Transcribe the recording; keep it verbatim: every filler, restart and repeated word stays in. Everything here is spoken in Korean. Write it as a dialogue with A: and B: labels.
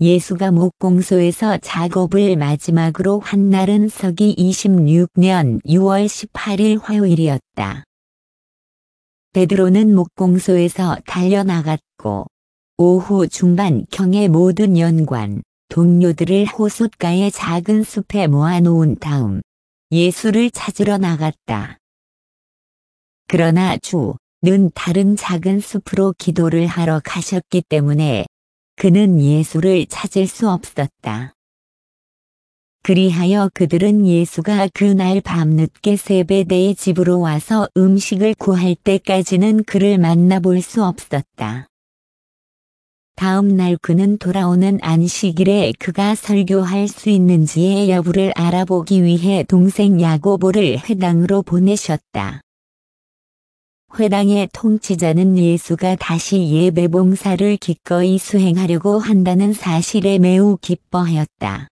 A: 예수가 목공소에서 작업을 마지막으로 한 날은 서기 이십육 년 유월 십팔일 화요일이었다. 베드로는 목공소에서 달려나갔고 오후 중반경에 모든 연관, 동료들을 호숫가의 작은 숲에 모아놓은 다음 예수를 찾으러 나갔다. 그러나 주는 다른 작은 숲으로 기도를 하러 가셨기 때문에 그는 예수를 찾을 수 없었다. 그리하여 그들은 예수가 그날 밤늦게 세베대의 집으로 와서 음식을 구할 때까지는 그를 만나볼 수 없었다. 다음 날 그는 돌아오는 안식일에 그가 설교할 수 있는지의 여부를 알아보기 위해 동생 야고보를 회당으로 보내셨다. 회당의 통치자는 예수가 다시 예배 봉사를 기꺼이 수행하려고 한다는 사실에 매우 기뻐하였다.